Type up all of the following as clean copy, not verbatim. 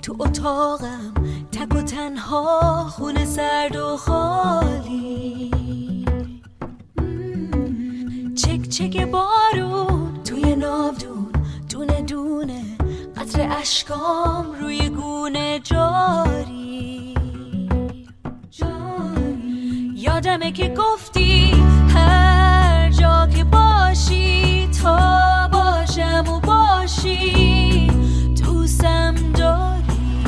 تو اتاقم تک و تنها، خونه سرد و خالی، چک چک بارون توی ناودون، دونه دونه قطر اشکام روی گونه جاری. یادمه که گفتی هر جا که باشی تا باشم و باشی دوستم داری.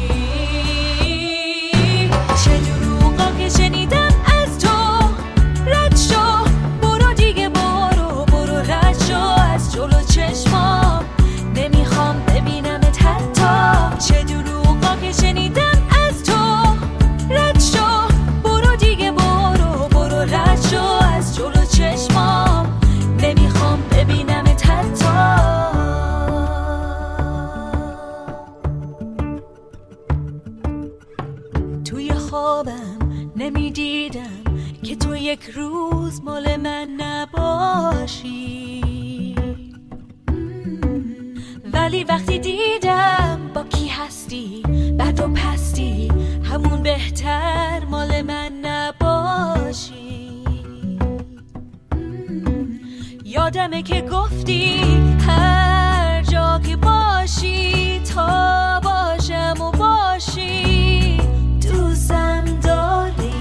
چه دروغا که شنیدم از تو، رد شو برو دیگه، برو رد شو از جلو چشمام، نمیخوام ببینمت حتی. چه دروغا که شنیدم از تو، رد شو برو دیگه، برو رد شو از جلو چشمام، نمیخوام ببینمت حتی. توی خوابم نمیدیدم که تو یک روز مال من نباشی، ولی وقتی دیدم با کی هستی، بد و پستی، همون بهتر مال من نباشی. یادمه که گفتی هر جا که باشی تا باشم و باشی دوستم داری.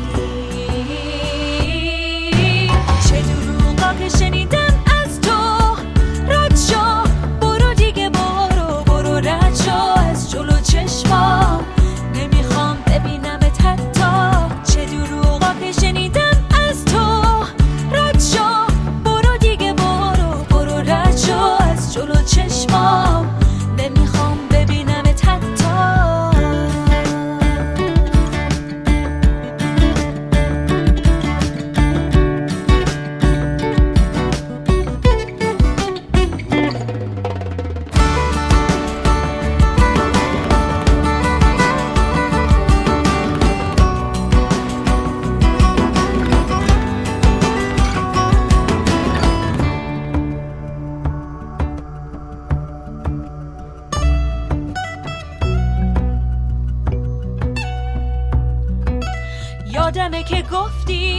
چه دروغا که شنیدم از تو، رد شو برو دیگه، برو رد شو از جلو چشمام، نمیخوام ببینمت حتی. چه دروغا که شنیدم از تو، رد شو برو دیگه، برو رد شو از جلو چشمام، نمیخوام ببینمت حتی. یادمه که گفتی